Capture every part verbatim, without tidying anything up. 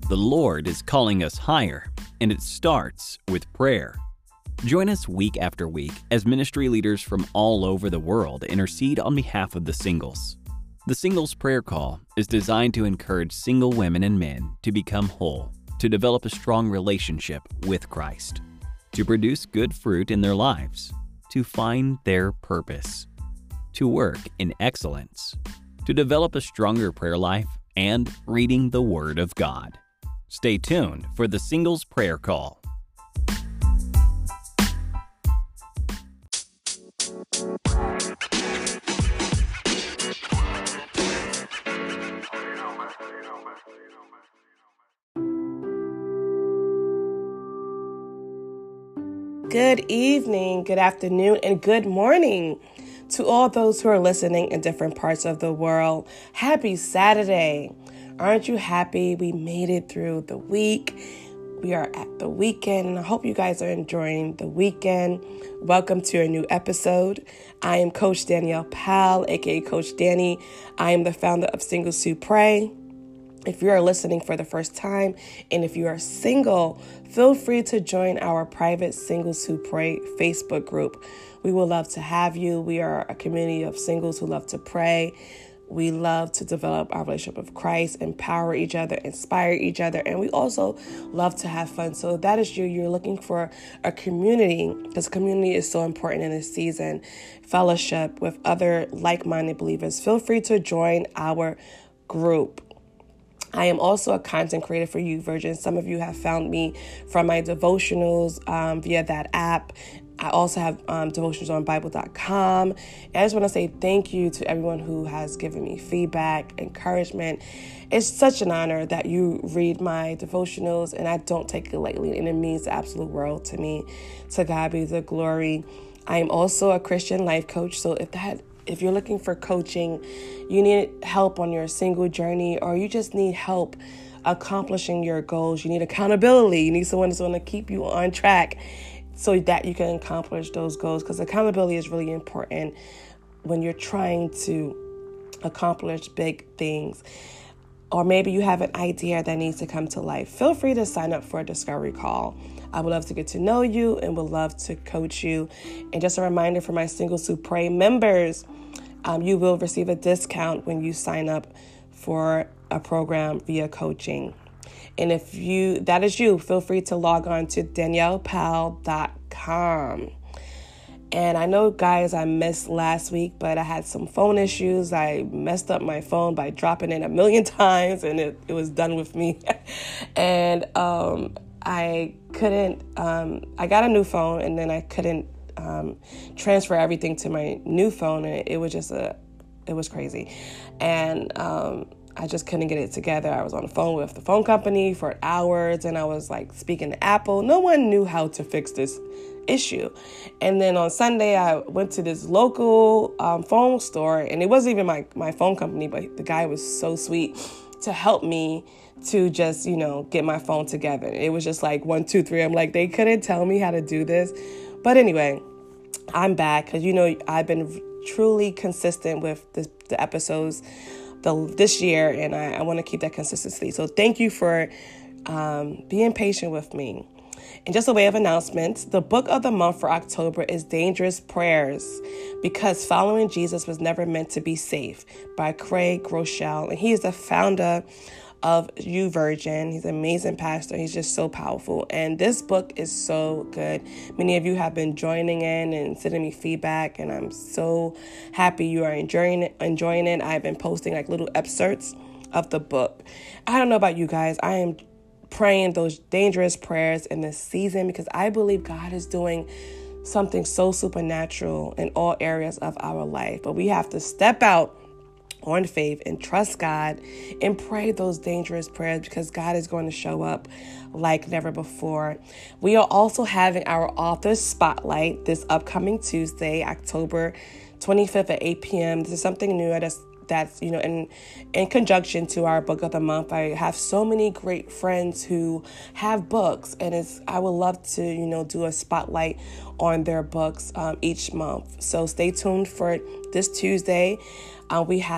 The Lord is calling us higher, and it starts with prayer. Join us week after week as ministry leaders from all over the world intercede on behalf of the singles. The Singles Prayer Call is designed to encourage single women and men to become whole, to develop a strong relationship with Christ, to produce good fruit in their lives, to find their purpose, to work in excellence, to develop a stronger prayer life, and reading the Word of God. Stay tuned for the Singles Prayer Call. Good evening, good afternoon, and good morning to all those who are listening in different parts of the world. Happy Saturday. Aren't you happy we made it through the week? We are at the weekend, and I hope you guys are enjoying the weekend. Welcome to a new episode. I am Coach Danielle Powell, aka Coach Danny. I am the founder of Singles Who Pray. If you are listening for the first time, and if you are single, feel free to join our private Singles Who Pray Facebook group. We would love to have you. We are a community of singles who love to pray. We love to develop our relationship with Christ, empower each other, inspire each other, and we also love to have fun. So if that is you, you're looking for a community, because community is so important in this season, fellowship with other like-minded believers, feel free to join our group. I am also a content creator for YouVersion. Some of you have found me from my devotionals um, via that app. I also have um, devotions on Bible dot com. And I just want to say thank you to everyone who has given me feedback, encouragement. It's such an honor that you read my devotionals, and I don't take it lightly, and it means the absolute world to me. To God be the glory. I am also a Christian life coach, so if that If you're looking for coaching, you need help on your single journey, or you just need help accomplishing your goals, you need accountability, you need someone that's going to keep you on track so that you can accomplish those goals, because accountability is really important when you're trying to accomplish big things. Or maybe you have an idea that needs to come to life. Feel free to sign up for a discovery call. I would love to get to know you and would love to coach you. And just a reminder for my Singles Who Pray members, um, you will receive a discount when you sign up for a program via coaching. And if you that is you, feel free to log on to danielle powell dot com. And I know, guys, I missed last week, but I had some phone issues. I messed up my phone by dropping it a million times, and it, it was done with me. and um, I couldn't, um, I got a new phone, and then I couldn't um, transfer everything to my new phone. And it was just a, it was crazy. And um, I just couldn't get it together. I was on the phone with the phone company for hours, and I was like speaking to Apple. No one knew how to fix this issue. And then on Sunday, I went to this local um, phone store, and it wasn't even my, my phone company, but the guy was so sweet to help me to just, you know, get my phone together. It was just like one, two, three. I'm like, they couldn't tell me how to do this. But anyway, I'm back because, you know, I've been truly consistent with the, the episodes the, this year, and I, I want to keep that consistency. So thank you for um, being patient with me. And just a way of announcement, the book of the month for October is Dangerous Prayers, because Following Jesus Was Never Meant to Be Safe by Craig Groeschel. And he is the founder of YouVersion. He's an amazing pastor. He's just so powerful. And this book is so good. Many of you have been joining in and sending me feedback, and I'm so happy you are enjoying it. Enjoying it. I've been posting like little excerpts of the book. I don't know about you guys. I am praying those dangerous prayers in this season because I believe God is doing something so supernatural in all areas of our life. But we have to step out on faith and trust God and pray those dangerous prayers because God is going to show up like never before. We are also having our author spotlight this upcoming Tuesday, October twenty-fifth at eight p.m. This is something new. I just That's, you know, in in conjunction to our book of the month. I have so many great friends who have books, and it's I would love to, you know, do a spotlight on their books um, each month. So stay tuned for this Tuesday. Uh, we have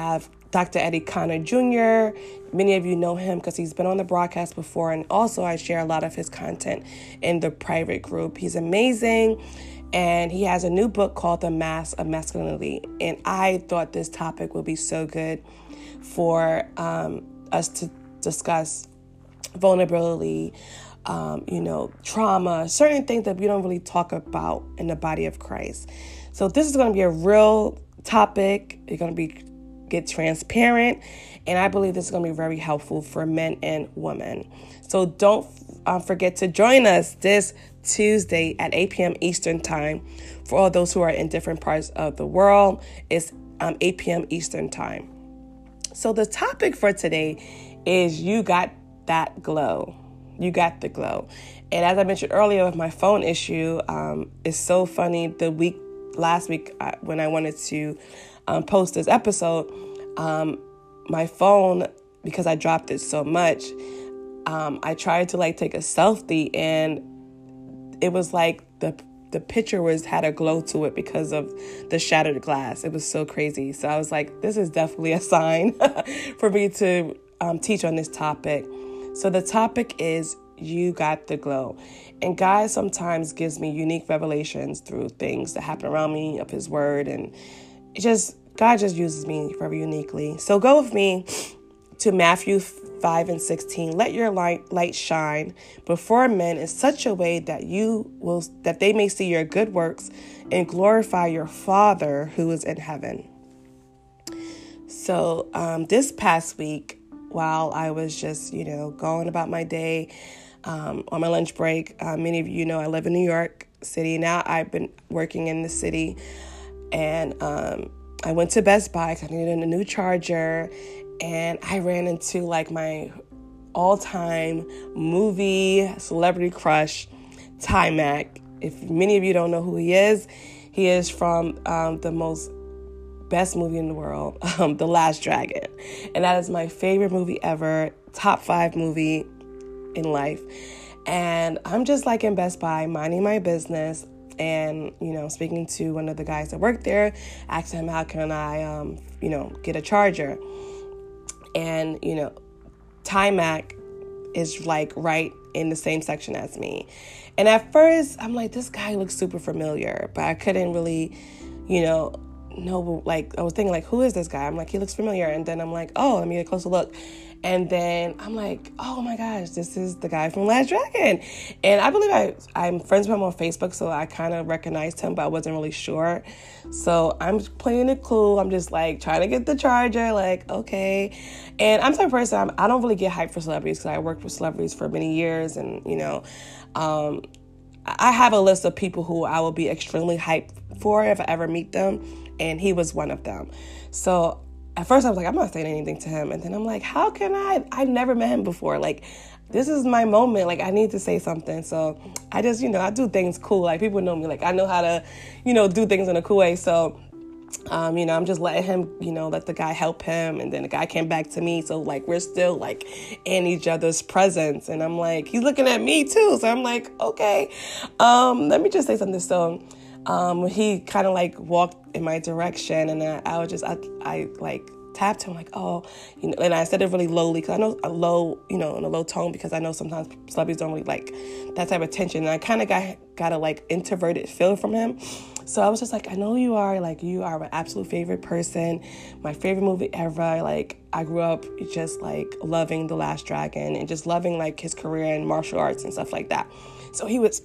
Doctor Eddie Connor Junior Many of you know him because he's been on the broadcast before, and also I share a lot of his content in the private group. He's amazing, and he has a new book called The Mask of Masculinity, and I thought this topic would be so good for um, us to discuss vulnerability, um, you know, trauma, certain things that we don't really talk about in the body of Christ. So this is going to be a real topic. It's going to be get transparent, and I believe this is going to be very helpful for men and women. So don't um, forget to join us this Tuesday at eight p.m. Eastern Time. For all those who are in different parts of the world, it's um, eight p.m. Eastern Time. So the topic for today is you got that glow. You got the glow. And as I mentioned earlier with my phone issue, um, it's so funny. The week, last week, uh, when I wanted to um, post this episode, um, my phone, because I dropped it so much, um, I tried to like take a selfie, and it was like the the picture was had a glow to it because of the shattered glass. It was so crazy. So I was like, this is definitely a sign for me to um, teach on this topic. So the topic is you got the glow. And God sometimes gives me unique revelations through things that happen around me of his word. And it just, God just uses me very uniquely. So go with me to Matthew five and sixteen. Let your light, light shine before men in such a way that you will, that they may see your good works and glorify your Father who is in heaven. So um, this past week, while I was just, you know, going about my day um, on my lunch break, uh, many of you know I live in New York City. Now I've been working in the city, and um, I went to Best Buy because I needed a new charger, and I ran into like my all-time movie celebrity crush, Timac. If many of you don't know who he is, he is from um, the most best movie in the world, um, The Last Dragon. And that is my favorite movie ever, top five movie in life. And I'm just like in Best Buy, minding my business, and, you know, speaking to one of the guys that work there, asking him how can I, um, you know, get a charger. And, you know, Timac is like right in the same section as me. And at first, I'm like, this guy looks super familiar, but I couldn't really, you know, know, like, I was thinking, like, who is this guy? I'm like, he looks familiar. And then I'm like, oh, let me get a closer look. And then I'm like, oh my gosh, this is the guy from Last Dragon. And I believe I, I'm friends with him on Facebook, so I kind of recognized him, but I wasn't really sure. So I'm playing it cool. I'm just like trying to get the charger, like, okay. And I'm the type of person, I'm, I don't really get hyped for celebrities because I worked with celebrities for many years. And, you know, um, I have a list of people who I will be extremely hyped for if I ever meet them. And he was one of them. So at first I was like, I'm not saying anything to him. And then I'm like, how can I? I've never met him before. Like, this is my moment. Like, I need to say something. So I just, you know, I do things cool. Like, people know me. Like, I know how to, you know, do things in a cool way. So, um, you know, I'm just letting him, you know, let the guy help him. And then the guy came back to me. So, like, we're still, like, in each other's presence. And I'm like, he's looking at me, too. So I'm like, okay, um, let me just say something. So um, he kind of, like, walked in my direction. And I, I was just, I, I, like, tapped him like, oh, you know, and I said it really lowly because I know a low, you know, in a low tone because I know sometimes celebrities don't really like that type of attention. And I kind of got, got a like introverted feel from him. So I was just like, I know you are, like, you are my absolute favorite person, my favorite movie ever. Like, I grew up just like loving The Last Dragon and just loving like his career in martial arts and stuff like that. So he was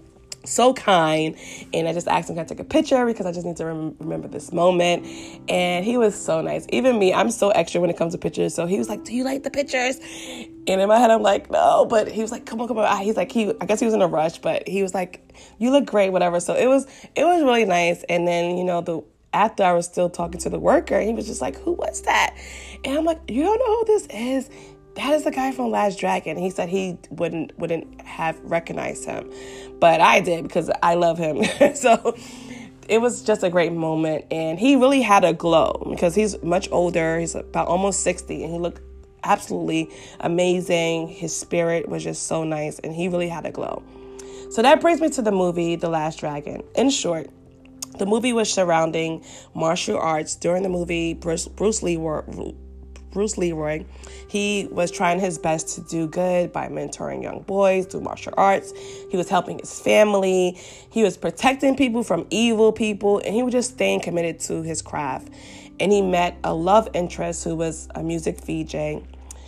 so kind, and I just asked him, can I take a picture because I just need to rem- remember this moment. And he was so nice. Even me, I'm so extra when it comes to pictures. So he was like, do you like the pictures? And in my head, I'm like, no. But he was like, come on, come on. He's like, he, I guess he was in a rush, but he was like, you look great, whatever. So it was, it was really nice. And then, you know, the after I was still talking to the worker, he was just like, who was that? And I'm like, you don't know who this is? That is the guy from Last Dragon. He said he wouldn't wouldn't have recognized him, but I did because I love him. So it was just a great moment, and he really had a glow because he's much older. He's about almost sixty, and he looked absolutely amazing. His spirit was just so nice, and he really had a glow. So that brings me to the movie The Last Dragon. In short, The movie was surrounding martial arts. During the movie, Bruce, Bruce Lee were, Bruce Leroy, he was trying his best to do good by mentoring young boys through martial arts. He was helping his family. He was protecting people from evil people, and he was just staying committed to his craft. And he met a love interest who was a music V J,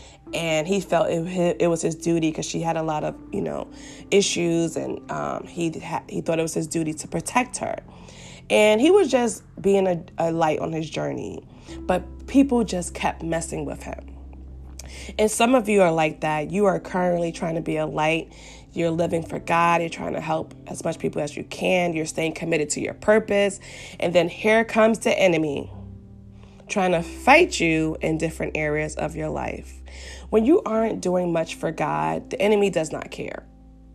and he felt it, it was his duty because she had a lot of, you know, issues, and um, he ha- he thought it was his duty to protect her. And he was just being a, a light on his journey. But people just kept messing with him. And some of you are like that. You are currently trying to be a light. You're living for God. You're trying to help as much people as you can. You're staying committed to your purpose. And then here comes the enemy trying to fight you in different areas of your life. When you aren't doing much for God, the enemy does not care.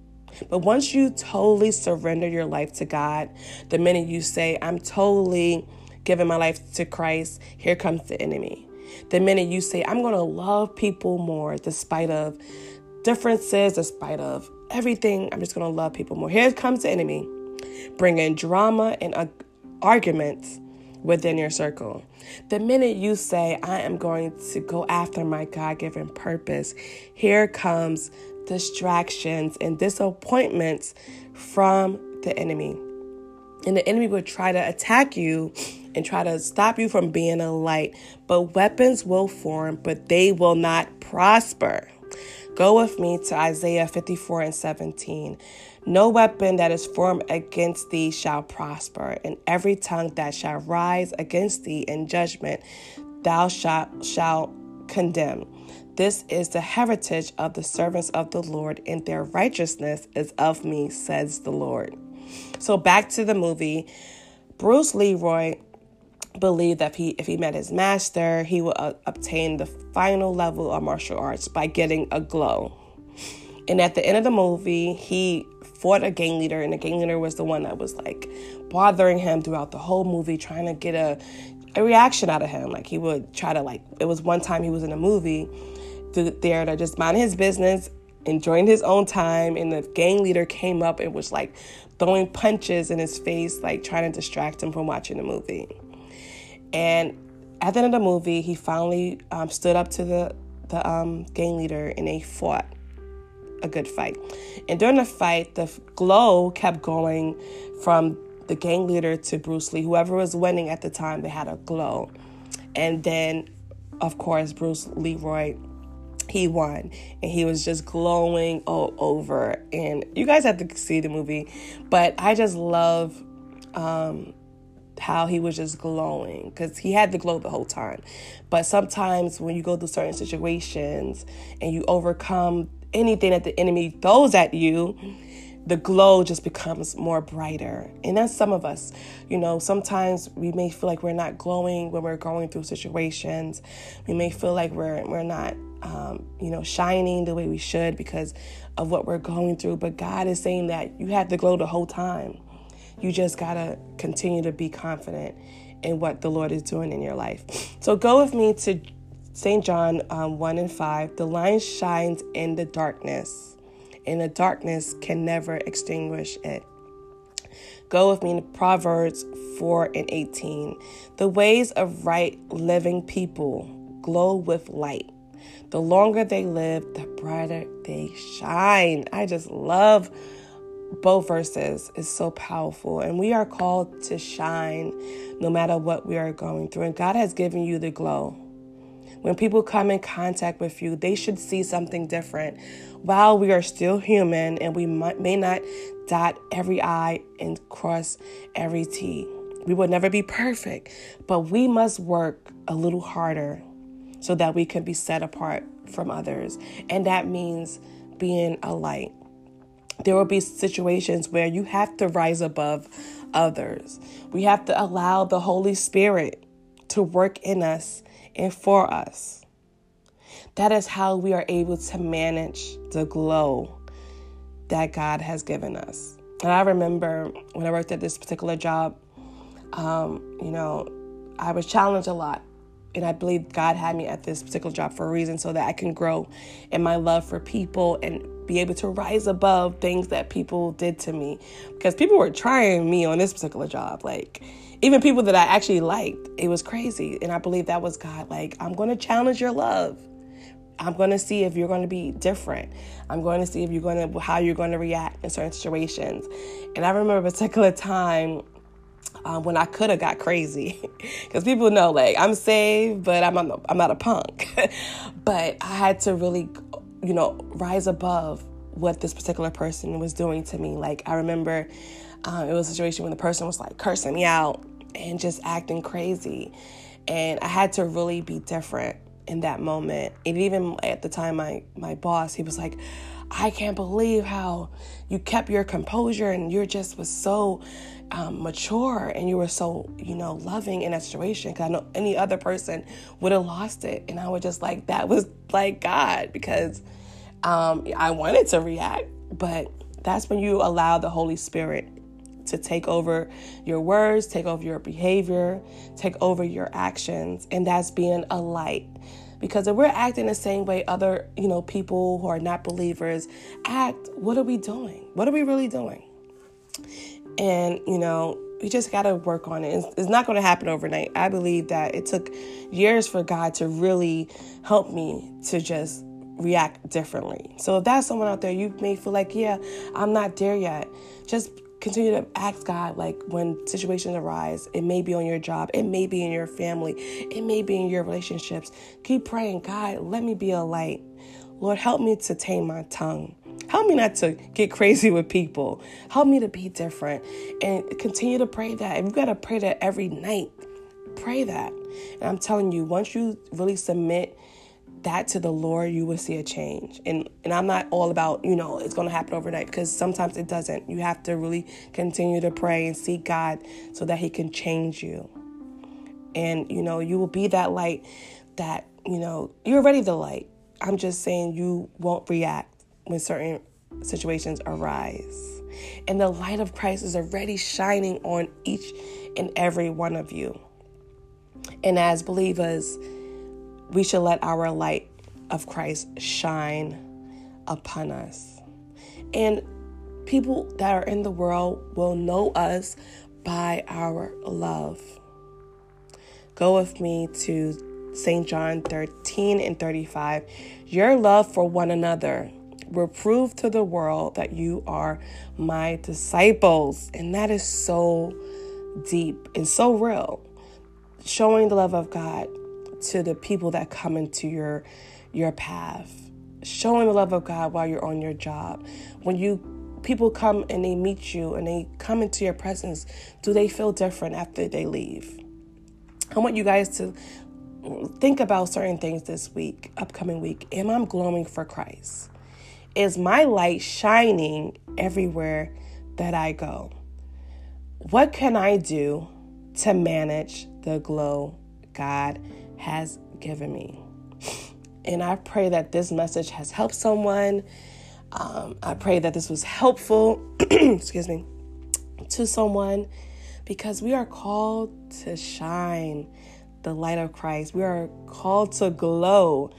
But once you totally surrender your life to God, the minute you say, I'm totally giving my life to Christ, here comes the enemy. The minute you say, I'm going to love people more despite of differences, despite of everything, I'm just going to love people more. Here comes the enemy, bringing drama and uh, arguments within your circle. The minute you say, I am going to go after my God-given purpose, here comes distractions and disappointments from the enemy. And the enemy would try to attack you and try to stop you from being a light. But weapons will form, but they will not prosper. Go with me to Isaiah fifty-four and seventeen. No weapon that is formed against thee shall prosper, and every tongue that shall rise against thee in judgment thou shalt shalt condemn. This is the heritage of the servants of the Lord, and their righteousness is of me, says the Lord. So back to the movie. Bruce Leroy believed that if he, if he met his master, he would uh, obtain the final level of martial arts by getting a glow. And at the end of the movie, he fought a gang leader, and the gang leader was the one that was like bothering him throughout the whole movie, trying to get a, a reaction out of him. Like he would try to like, it was one time he was in a movie there to just mind his business, enjoying his own time, and the gang leader came up and was like throwing punches in his face, like trying to distract him from watching the movie. And at the end of the movie, he finally um, stood up to the, the um, gang leader, and they fought a good fight. And during the fight, the glow kept going from the gang leader to Bruce Lee. Whoever was winning at the time, they had a glow. And then, of course, Bruce Leroy, he won, and he was just glowing all over. And you guys have to see the movie, but I just love um, how he was just glowing, because he had the glow the whole time. But sometimes when you go through certain situations and you overcome anything that the enemy throws at you, the glow just becomes more brighter. And that's some of us. You know, sometimes we may feel like we're not glowing when we're going through situations. We may feel like we're we're not, um, you know, shining the way we should because of what we're going through. But God is saying that you have the glow the whole time. You just got to continue to be confident in what the Lord is doing in your life. So go with me to Saint John um, one and five. The light shines in the darkness, and the darkness can never extinguish it. Go with me to Proverbs four and eighteen. The ways of right living people glow with light. The longer they live, the brighter they shine. I just love both verses. It's so powerful. And we are called to shine no matter what we are going through. And God has given you the glow. When people come in contact with you, they should see something different. While we are still human and we might, may not dot every I and cross every T, we will never be perfect, but we must work a little harder so that we can be set apart from others. And that means being a light. There will be situations where you have to rise above others. We have to allow the Holy Spirit to work in us and for us. That is how we are able to manage the glow that God has given us. And I remember when I worked at this particular job, um, you know, I was challenged a lot. And I believe God had me at this particular job for a reason, so that I can grow in my love for people and be able to rise above things that people did to me, because people were trying me on this particular job. Like, even people that I actually liked, it was crazy. And I believe that was God. Like, I'm going to challenge your love. I'm going to see if you're going to be different. I'm going to see if you're going to, how you're going to react in certain situations. And I remember a particular time um, when I could have got crazy, because people know, like, I'm saved, but I'm not, I'm not a punk. But I had to really, you know, rise above what this particular person was doing to me. Like, I remember uh, it was a situation when the person was like cursing me out and just acting crazy. And I had to really be different in that moment. And even at the time, my, my boss, he was like, I can't believe how you kept your composure and you just was so um, mature and you were so, you know, loving in that situation. Because I know any other person would have lost it. And I was just like, that was like God, because um, I wanted to react. But that's when you allow the Holy Spirit to take over your words, take over your behavior, take over your actions. And that's being a light. Because if we're acting the same way other, you know, people who are not believers act, what are we doing? What are we really doing? And, you know, we just got to work on it. It's, it's not going to happen overnight. I believe that it took years for God to really help me to just react differently. So if that's someone out there, you may feel like, yeah, I'm not there yet. Just continue to ask God, like, when situations arise, it may be on your job, it may be in your family, it may be in your relationships. Keep praying, God, let me be a light. Lord, help me to tame my tongue. Help me not to get crazy with people. Help me to be different. And continue to pray that. If you got to pray that every night, pray that. And I'm telling you, once you really submit that to the Lord, you will see a change. And and I'm not all about, you know, it's going to happen overnight, because sometimes it doesn't. You have to really continue to pray and seek God so that he can change you. And, you know, you will be that light that, you know, you're already the light. I'm just saying you won't react when certain situations arise. And the light of Christ is already shining on each and every one of you. And as believers, we should let our light of Christ shine upon us. And people that are in the world will know us by our love. Go with me to Saint John thirteen and thirty-five. Your love for one another will prove to the world that you are my disciples. And that is so deep and so real. Showing the love of God to the people that come into your your path. Showing the love of God while you're on your job. When you people come and they meet you and they come into your presence, do they feel different after they leave? I want you guys to think about certain things this week, upcoming week. Am I glowing for Christ? Is my light shining everywhere that I go? What can I do to manage the glow God has given me? And I pray that this message has helped someone. Um, I pray that this was helpful, excuse me, to someone, because we are called to shine the light of Christ. We are called to glow,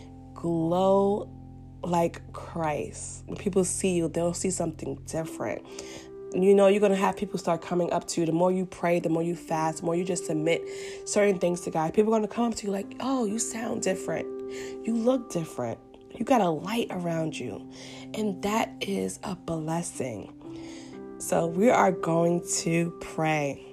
glow like Christ. When people see you, they'll see something different. You know, you're going to have people start coming up to you. The more you pray, the more you fast, the more you just submit certain things to God. People are going to come up to you like, oh, you sound different. You look different. You got a light around you. And that is a blessing. So we are going to pray.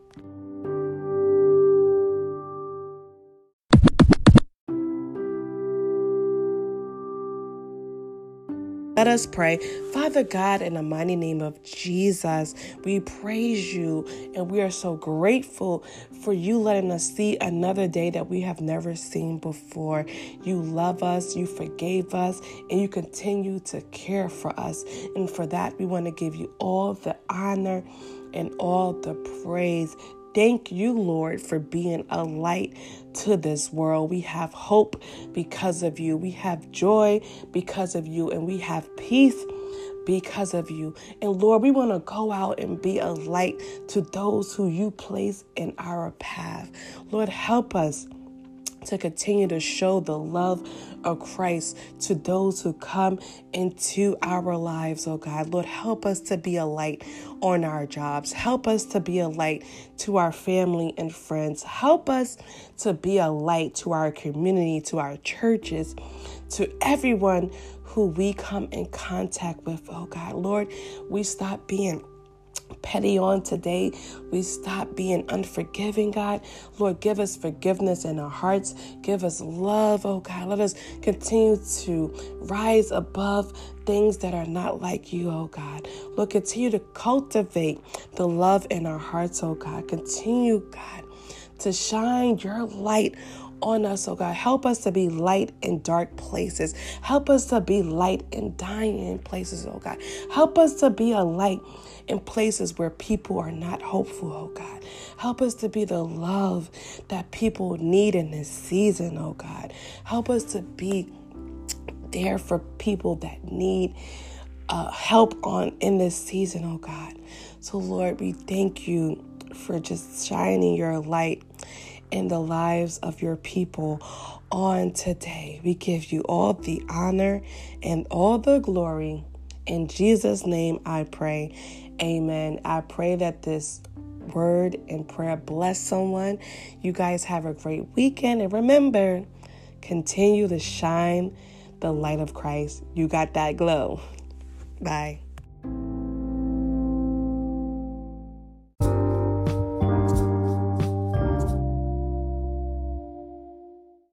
Let us pray. Father God, in the mighty name of Jesus, we praise you and we are so grateful for you letting us see another day that we have never seen before. You love us, you forgave us, and you continue to care for us. And for that, we want to give you all the honor and all the praise. Thank you, Lord, for being a light to this world. We have hope because of you. We have joy because of you. And we have peace because of you. And Lord, we want to go out and be a light to those who you place in our path. Lord, help us to continue to show the love of Christ to those who come into our lives, oh God. Lord, help us to be a light on our jobs. Help us to be a light to our family and friends. Help us to be a light to our community, to our churches, to everyone who we come in contact with, oh God. Lord, we stop being petty on today. We stop being unforgiving, God. Lord, give us forgiveness in our hearts. Give us love, oh God. Let us continue to rise above things that are not like you, oh God. Lord, continue to cultivate the love in our hearts, oh God. Continue, God, to shine your light on us, oh God. Help us to be light in dark places. Help us to be light in dying places, oh God. Help us to be a light in places where people are not hopeful, oh God. Help us to be the love that people need in this season, oh God. Help us to be there for people that need uh, help on in this season, oh God. So Lord, we thank you for just shining your light in the lives of your people on today. We give you all the honor and all the glory. In Jesus' name I pray. Amen. I pray that this word and prayer bless someone. You guys have a great weekend. And remember, continue to shine the light of Christ. You got that glow. Bye.